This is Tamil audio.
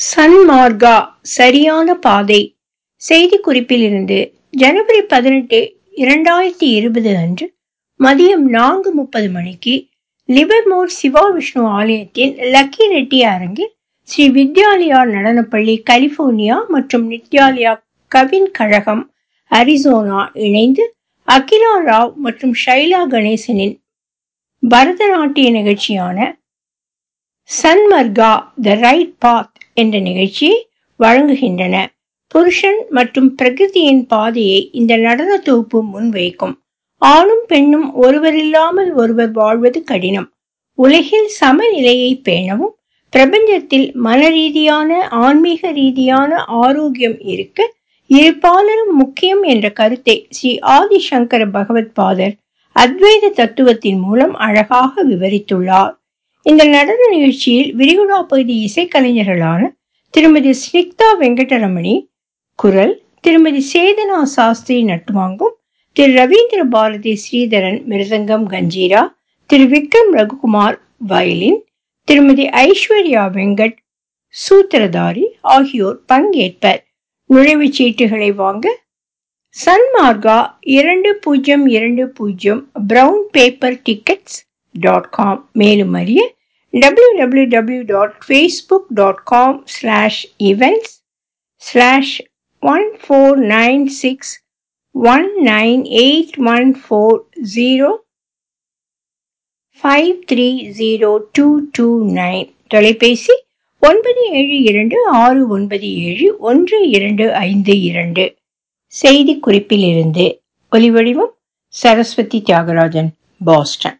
சன்மார்கா சரியான பாதை. செய்திக்குறிப்பிலிருந்து ஜனவரி 18, 2020 அன்று மதியம் 4:30 மணிக்கு லிவர்மோர் சிவா விஷ்ணு ஆலயத்தின் லக்கி ரெட்டி அரங்கில் ஸ்ரீ வித்யாலயா நடனப்பள்ளி கலிபோர்னியா மற்றும் நித்யாலயா கவின் கழகம் அரிசோனா இணைந்து அகிலா ராவ் மற்றும் ஷைலா கணேசனின் பரதநாட்டிய நிகழ்ச்சியான சன்மர்கா த ரைட் பாத் என்ற நிகழ்ச்சியை வழங்குகின்றன. புருஷன் மற்றும் பிரகிருதியின் பாதையை இந்த நடன தொகுப்பு முன்வைக்கும். ஆணும் பெண்ணும் ஒருவரில்லாமல் ஒருவர் வாழ்வது கடினம். உலகில் சமநிலையை பேணவும் பிரபஞ்சத்தில் மனரீதியான ஆன்மீக ரீதியான ஆரோக்கியம் இருக்க இருபாலரும் முக்கியம் என்ற கருத்தை ஸ்ரீ ஆதிசங்கர பகவத் பாதர் அத்வைத தத்துவத்தின் மூலம் அழகாக விவரித்துள்ளார். இந்த நடன நிகழ்ச்சியில் விரிகுடா பகுதி இசைக்கலைஞர்களான திருமதி ஸ்னிக்தா வெங்கடரமணி குரல், திருமதி சேதனா சாஸ்திரி நட்டுவாங்கும், திரு ரவீந்திர பாரதி ஸ்ரீதரன் மிருதங்கம் கஞ்சீரா, திரு விக்ரம் ரகுகுமார் வயலின், திருமதி ஐஸ்வர்யா வெங்கட் சூத்திரதாரி ஆகியோர் பங்கேற்பர். நுழைவுச் சீட்டுகளை வாங்க சன்மார்கா 2020 brownpapertickets.com மேலும் அறிய www.facebook.com/events/1496190530229 தொலைபேசி 9726971252. செய்தி குறிப்பிலிருந்து ஒலிவடிவம் சரஸ்வதி தியாகராஜன், பாஸ்டன்.